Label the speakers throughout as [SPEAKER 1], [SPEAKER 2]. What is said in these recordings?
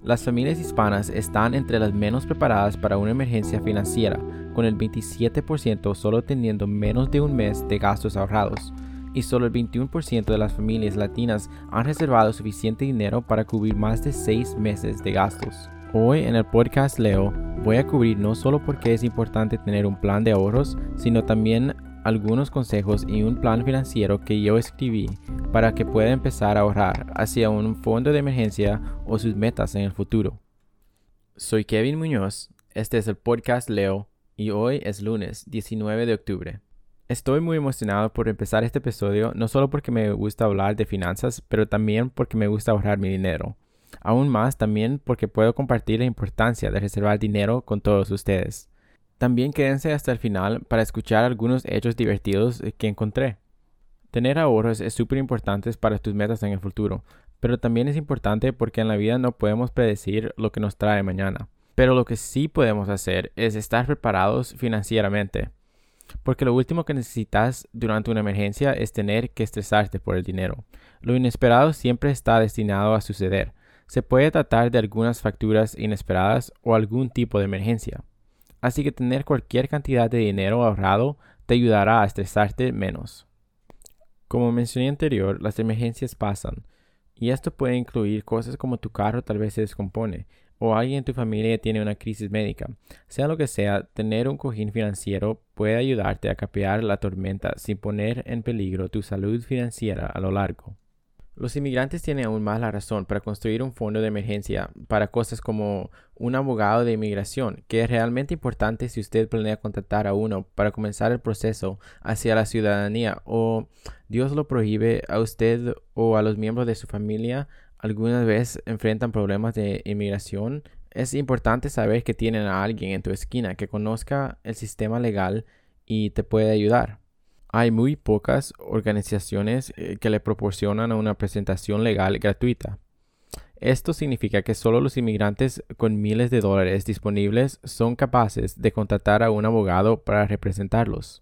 [SPEAKER 1] Las familias hispanas están entre las menos preparadas para una emergencia financiera, con el 27% solo teniendo menos de un mes de gastos ahorrados, y solo el 21% de las familias latinas han reservado suficiente dinero para cubrir más de 6 meses de gastos. Hoy en el podcast Leo voy a cubrir no solo por qué es importante tener un plan de ahorros, sino también algunos consejos y un plan financiero que yo escribí para que pueda empezar a ahorrar hacia un fondo de emergencia o sus metas en el futuro. Soy Kevin Muñoz, este es el podcast Leo y hoy es lunes 19 de octubre. Estoy muy emocionado por empezar este episodio, no solo porque me gusta hablar de finanzas, pero también porque me gusta ahorrar mi dinero. Aún más también porque puedo compartir la importancia de reservar dinero con todos ustedes. También quédense hasta el final para escuchar algunos hechos divertidos que encontré. Tener ahorros es súper importante para tus metas en el futuro, pero también es importante porque en la vida no podemos predecir lo que nos trae mañana. Pero lo que sí podemos hacer es estar preparados financieramente, porque lo último que necesitas durante una emergencia es tener que estresarte por el dinero. Lo inesperado siempre está destinado a suceder. Se puede tratar de algunas facturas inesperadas o algún tipo de emergencia. Así que tener cualquier cantidad de dinero ahorrado te ayudará a estresarte menos. Como mencioné anterior, las emergencias pasan, y esto puede incluir cosas como tu carro tal vez se descompone, o alguien en tu familia tiene una crisis médica. Sea lo que sea, tener un cojín financiero puede ayudarte a capear la tormenta sin poner en peligro tu salud financiera a lo largo. Los inmigrantes tienen aún más la razón para construir un fondo de emergencia para cosas como un abogado de inmigración, que es realmente importante si usted planea contratar a uno para comenzar el proceso hacia la ciudadanía o, Dios lo prohíbe, a usted o a los miembros de su familia alguna vez enfrentan problemas de inmigración. Es importante saber que tienen a alguien en tu esquina que conozca el sistema legal y te puede ayudar. Hay muy pocas organizaciones que le proporcionan una presentación legal gratuita. Esto significa que solo los inmigrantes con miles de dólares disponibles son capaces de contratar a un abogado para representarlos.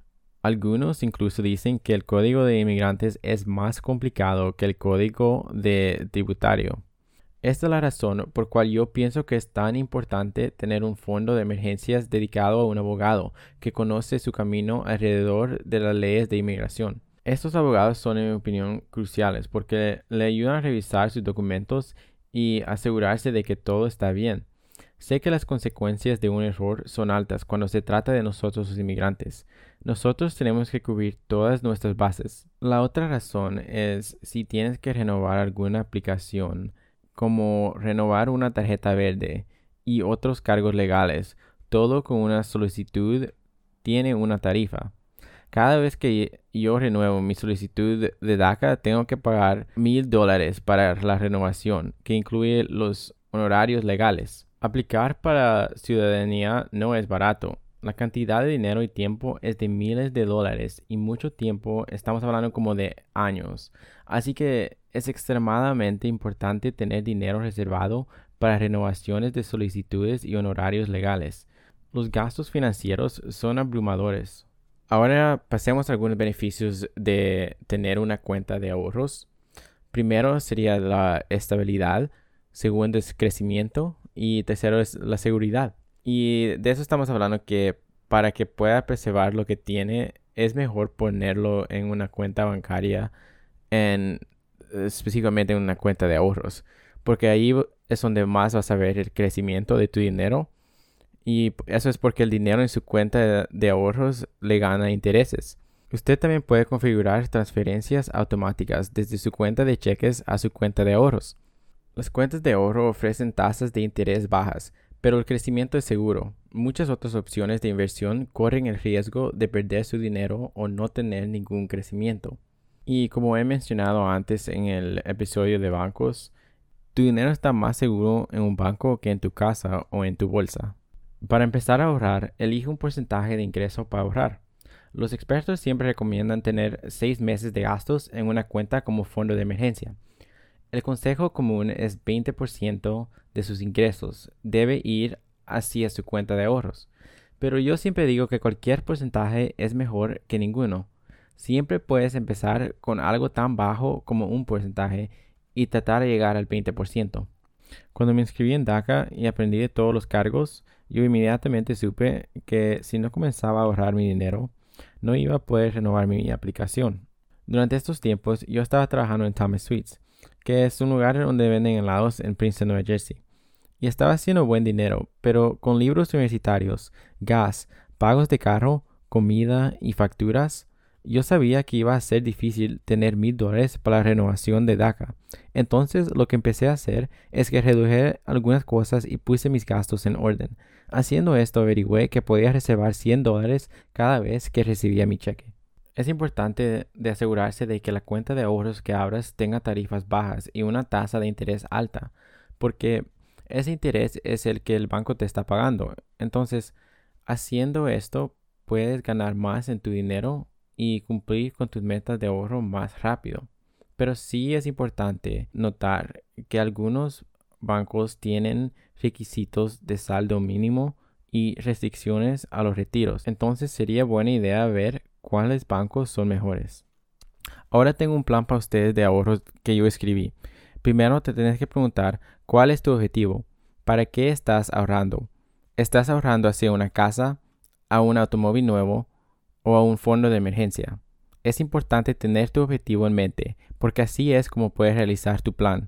[SPEAKER 1] Algunos incluso dicen que el código de inmigrantes es más complicado que el código de tributario. Esta es la razón por cual yo pienso que es tan importante tener un fondo de emergencias dedicado a un abogado que conoce su camino alrededor de las leyes de inmigración. Estos abogados son, en mi opinión, cruciales porque le ayudan a revisar sus documentos y asegurarse de que todo está bien. Sé que las consecuencias de un error son altas cuando se trata de nosotros los inmigrantes. Nosotros tenemos que cubrir todas nuestras bases. La otra razón es si tienes que renovar alguna aplicación, como renovar una tarjeta verde y otros cargos legales, todo con una solicitud tiene una tarifa. Cada vez que yo renuevo mi solicitud de DACA, tengo que pagar $1,000 para la renovación, que incluye los honorarios legales. Aplicar para ciudadanía no es barato. La cantidad de dinero y tiempo es de miles de dólares y mucho tiempo, estamos hablando como de años. Así que es extremadamente importante tener dinero reservado para renovaciones de solicitudes y honorarios legales. Los gastos financieros son abrumadores. Ahora pasemos a algunos beneficios de tener una cuenta de ahorros. Primero sería la estabilidad, segundo es crecimiento y tercero es la seguridad. Y de eso estamos hablando, que para que pueda preservar lo que tiene es mejor ponerlo en una cuenta bancaria, específicamente en una cuenta de ahorros, porque ahí es donde más vas a ver el crecimiento de tu dinero. Y eso es porque el dinero en su cuenta de ahorros le gana intereses. Usted también puede configurar transferencias automáticas desde su cuenta de cheques a su cuenta de ahorros. Las cuentas de ahorro ofrecen tasas de interés bajas, pero el crecimiento es seguro. Muchas otras opciones de inversión corren el riesgo de perder su dinero o no tener ningún crecimiento. Y como he mencionado antes en el episodio de bancos, tu dinero está más seguro en un banco que en tu casa o en tu bolsa. Para empezar a ahorrar, elige un porcentaje de ingreso para ahorrar. Los expertos siempre recomiendan tener 6 meses de gastos en una cuenta como fondo de emergencia. El consejo común es 20% de sus ingresos debe ir hacia su cuenta de ahorros, pero yo siempre digo que cualquier porcentaje es mejor que ninguno. Siempre puedes empezar con algo tan bajo como un porcentaje y tratar de llegar al 20%. Cuando me inscribí en DACA y aprendí de todos los cargos, yo inmediatamente supe que si no comenzaba a ahorrar mi dinero, no iba a poder renovar mi aplicación. Durante estos tiempos, yo estaba trabajando en Thomas Sweets, que es un lugar donde venden helados en Princeton, Nueva Jersey, y estaba haciendo buen dinero, pero con libros universitarios, gas, pagos de carro, comida y facturas, yo sabía que iba a ser difícil tener $1,000 para la renovación de DACA. Entonces lo que empecé a hacer es que reduje algunas cosas y puse mis gastos en orden. Haciendo esto averigüé que podía reservar $100 cada vez que recibía mi cheque. Es importante de asegurarse de que la cuenta de ahorros que abras tenga tarifas bajas y una tasa de interés alta, porque ese interés es el que el banco te está pagando. Entonces, haciendo esto, puedes ganar más en tu dinero y cumplir con tus metas de ahorro más rápido. Pero sí es importante notar que algunos bancos tienen requisitos de saldo mínimo y restricciones a los retiros. Entonces sería buena idea ver cuáles bancos son mejores. Ahora tengo un plan para ustedes de ahorros que yo escribí. Primero te tienes que preguntar cuál es tu objetivo. ¿Para qué estás ahorrando? ¿Estás ahorrando hacia una casa, a un automóvil nuevo o a un fondo de emergencia? Es importante tener tu objetivo en mente, porque así es como puedes realizar tu plan.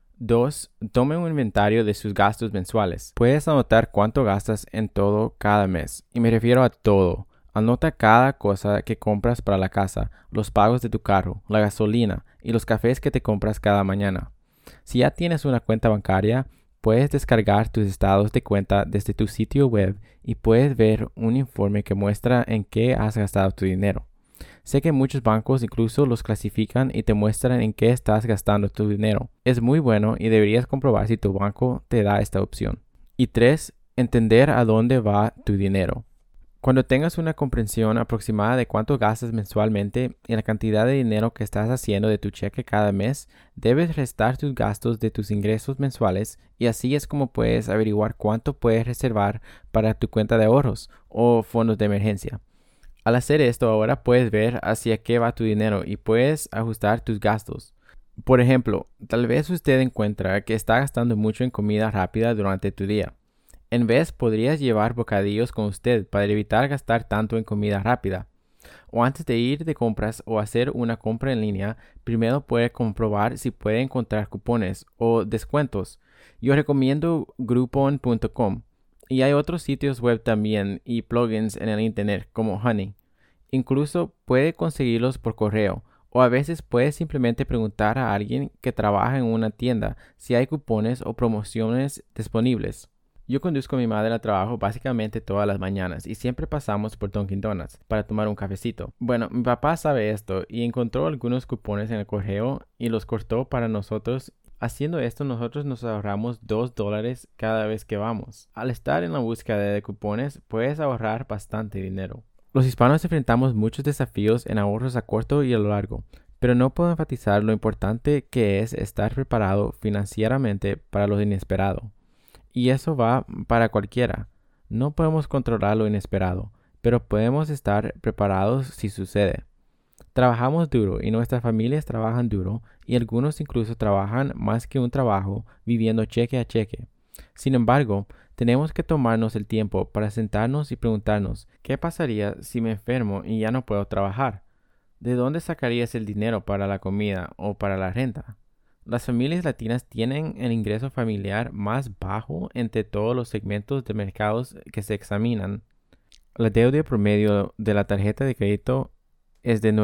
[SPEAKER 1] 2. Tome un inventario de sus gastos mensuales. Puedes anotar cuánto gastas en todo cada mes, y me refiero a todo. Anota cada cosa que compras para la casa, los pagos de tu carro, la gasolina y los cafés que te compras cada mañana. Si ya tienes una cuenta bancaria, puedes descargar tus estados de cuenta desde tu sitio web y puedes ver un informe que muestra en qué has gastado tu dinero. Sé que muchos bancos incluso los clasifican y te muestran en qué estás gastando tu dinero. Es muy bueno y deberías comprobar si tu banco te da esta opción. Y 3. Entender a dónde va tu dinero. Cuando tengas una comprensión aproximada de cuánto gastas mensualmente y la cantidad de dinero que estás haciendo de tu cheque cada mes, debes restar tus gastos de tus ingresos mensuales y así es como puedes averiguar cuánto puedes reservar para tu cuenta de ahorros o fondos de emergencia. Al hacer esto, ahora puedes ver hacia qué va tu dinero y puedes ajustar tus gastos. Por ejemplo, tal vez usted encuentra que está gastando mucho en comida rápida durante tu día. En vez, podrías llevar bocadillos con usted para evitar gastar tanto en comida rápida. O antes de ir de compras o hacer una compra en línea, primero puede comprobar si puede encontrar cupones o descuentos. Yo recomiendo groupon.com y hay otros sitios web también y plugins en el internet como Honey. Incluso puede conseguirlos por correo o a veces puede simplemente preguntar a alguien que trabaja en una tienda si hay cupones o promociones disponibles. Yo conduzco a mi madre al trabajo básicamente todas las mañanas y siempre pasamos por Dunkin' Donuts para tomar un cafecito. Bueno, mi papá sabe esto y encontró algunos cupones en el correo y los cortó para nosotros. Haciendo esto, nosotros nos ahorramos $2 cada vez que vamos. Al estar en la búsqueda de cupones, puedes ahorrar bastante dinero. Los hispanos enfrentamos muchos desafíos en ahorros a corto y a lo largo, pero no puedo enfatizar lo importante que es estar preparado financieramente para lo inesperado. Y eso va para cualquiera. No podemos controlar lo inesperado, pero podemos estar preparados si sucede. Trabajamos duro y nuestras familias trabajan duro y algunos incluso trabajan más que un trabajo viviendo cheque a cheque. Sin embargo, tenemos que tomarnos el tiempo para sentarnos y preguntarnos, ¿qué pasaría si me enfermo y ya no puedo trabajar? ¿De dónde sacarías el dinero para la comida o para la renta? Las familias latinas tienen el ingreso familiar más bajo entre todos los segmentos de mercados que se examinan. La deuda promedio de la tarjeta de crédito es de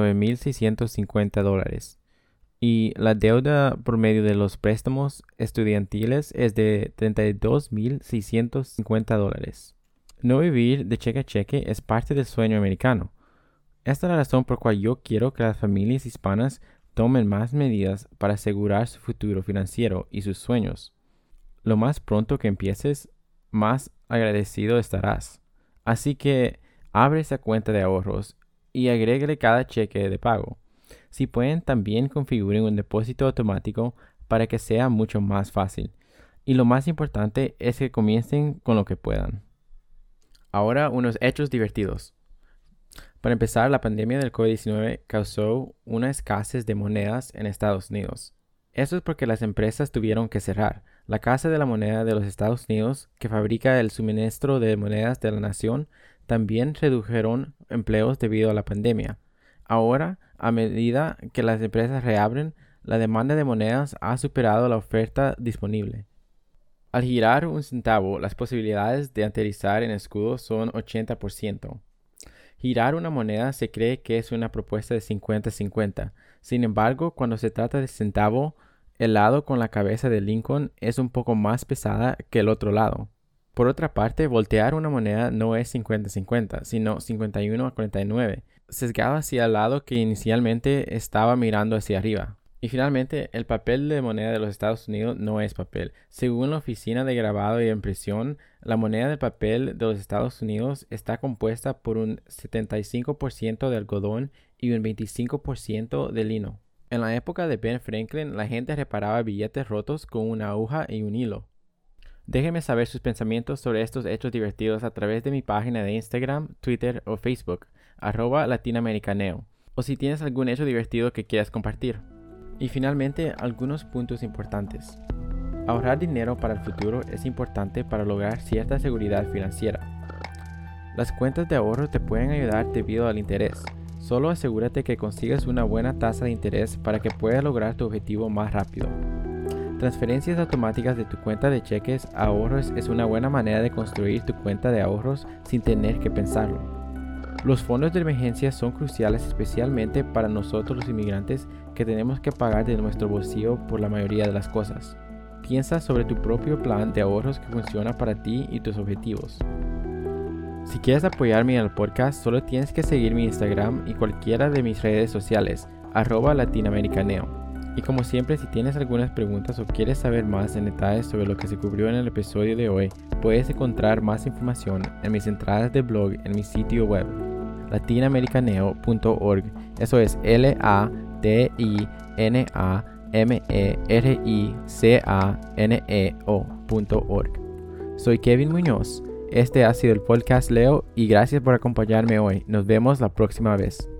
[SPEAKER 1] $9,650 y la deuda promedio de los préstamos estudiantiles es de $32,650. No vivir de cheque a cheque es parte del sueño americano. Esta es la razón por la cual yo quiero que las familias hispanas tomen más medidas para asegurar su futuro financiero y sus sueños. Lo más pronto que empieces, más agradecido estarás. Así que abre esa cuenta de ahorros y agréguele cada cheque de pago. Si pueden, también configuren un depósito automático para que sea mucho más fácil. Y lo más importante es que comiencen con lo que puedan. Ahora unos hechos divertidos. Para empezar, la pandemia del COVID-19 causó una escasez de monedas en Estados Unidos. Eso es porque las empresas tuvieron que cerrar. La Casa de la Moneda de los Estados Unidos, que fabrica el suministro de monedas de la nación, también redujeron empleos debido a la pandemia. Ahora, a medida que las empresas reabren, la demanda de monedas ha superado la oferta disponible. Al girar un centavo, las posibilidades de aterrizar en escudo son 80%. Girar una moneda se cree que es una propuesta de 50-50. Sin embargo, cuando se trata de centavo, el lado con la cabeza de Lincoln es un poco más pesada que el otro lado. Por otra parte, voltear una moneda no es 50-50, sino 51-49, sesgado hacia el lado que inicialmente estaba mirando hacia arriba. Y finalmente, el papel de moneda de los Estados Unidos no es papel. Según la Oficina de Grabado y Impresión, la moneda de papel de los Estados Unidos está compuesta por un 75% de algodón y un 25% de lino. En la época de Ben Franklin, la gente reparaba billetes rotos con una aguja y un hilo. Déjenme saber sus pensamientos sobre estos hechos divertidos a través de mi página de Instagram, Twitter o Facebook, @latinoamericaneo, o si tienes algún hecho divertido que quieras compartir. Y finalmente, algunos puntos importantes. Ahorrar dinero para el futuro es importante para lograr cierta seguridad financiera. Las cuentas de ahorro te pueden ayudar debido al interés. Solo asegúrate que consigas una buena tasa de interés para que puedas lograr tu objetivo más rápido. Transferencias automáticas de tu cuenta de cheques a ahorros es una buena manera de construir tu cuenta de ahorros sin tener que pensarlo. Los fondos de emergencia son cruciales especialmente para nosotros los inmigrantes que tenemos que pagar de nuestro bolsillo por la mayoría de las cosas. Piensa sobre tu propio plan de ahorros que funciona para ti y tus objetivos. Si quieres apoyarme en el podcast, solo tienes que seguir mi Instagram y cualquiera de mis redes sociales, @latinoamericaneo. Y como siempre, si tienes algunas preguntas o quieres saber más en detalles sobre lo que se cubrió en el episodio de hoy, puedes encontrar más información en mis entradas de blog en mi sitio web, latinoamericaneo.org. Eso es latinamericano.org. Soy Kevin Muñoz. Este ha sido el podcast Leo y gracias por acompañarme hoy. Nos vemos la próxima vez.